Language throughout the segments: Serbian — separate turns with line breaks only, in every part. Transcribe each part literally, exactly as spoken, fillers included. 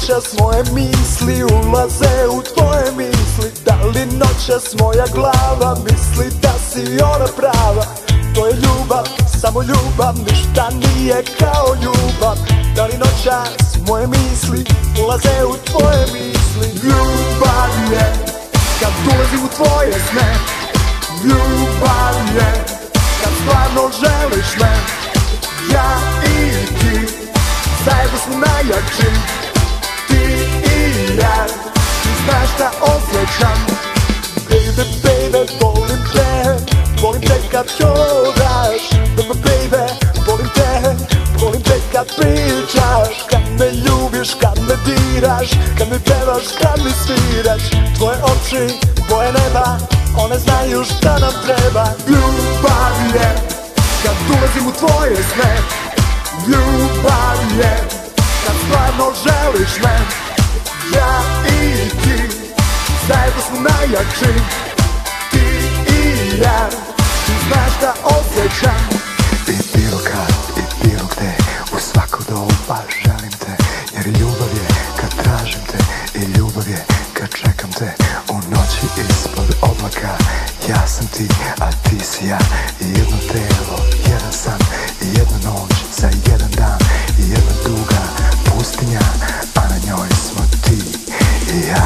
noćas moje misli ulaze u tvoje misli? Da li noćas moja glava misli da si ona prava? To je ljubav, samo ljubav, ništa nije kao ljubav. Da li noćas moje misli ulaze u tvoje misli? Ljubav je kad ulazim u tvoje sne. Ljubav je kad stvarno želiš me. Ja i ti zajedno smo najjači. Ti i ja, ti znaš šta osjećam. Baby, baby, volim te, volim te kad hodaš. Baby, baby, volim te, volim te kad pričaš. Kad me ljubiš, kad me diraš, kad mi pevaš, kad mi sviraš. Tvoje oči, boje neba, one znaju šta nam treba. Ljubav je kad ulazim u tvoje sne. Ljubav je kad stvarno želiš me. Ja i ti zajedno smo najjači. Ti i ja, ti znaš šta osjećam.
I bilo kad, i bilo gde, u svako doba želim te. Jer ljubav je kad tražim te, i ljubav je kad čekam te. U noći ispod oblaka, ja sam ti, a ti si ja. I jedno telo, jedan san, i jedna noć za jedan dan. I jedna duga pustinja, a na njoj smo ti i ja.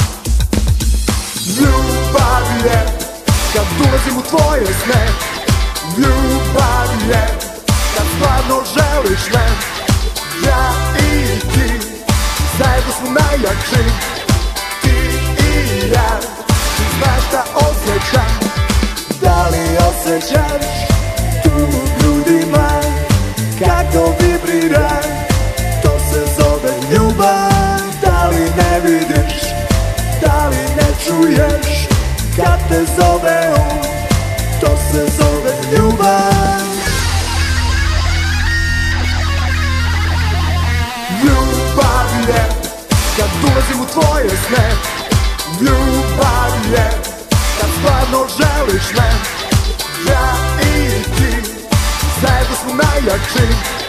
Ljubav je kad ulazim u tvoje sne. Ljubav je kad stvarno želiš me. Ja i ti zajedno smo najjači. Ti i ja, ti znaš šta osjećam. Da li osjećaš tu u grudima kako vibrira? To se zove ljubav. Da li ne vidiš, da li ne čuješ kad te zove on? To se zove ljubav. Ljubav je kad ulazim u tvoje sne. Ljubav je kad stvarno želiš me. Ja i ti zajedno smo najjači.